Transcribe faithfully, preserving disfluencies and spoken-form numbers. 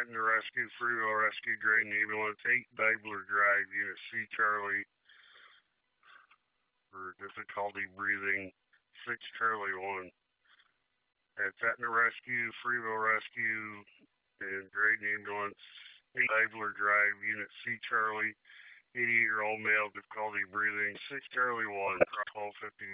Aetna Rescue, Freewell Rescue, Graydon Ambulance, eight Babler Drive, Unit C, Charlie, for difficulty breathing, six Charlie one. That's Aetna Rescue, Freeville Rescue, and Graydon Ambulance, eight Babler Drive, Unit C, Charlie, eighty-eight-year-old male, difficulty breathing, six Charlie one, twelve fifty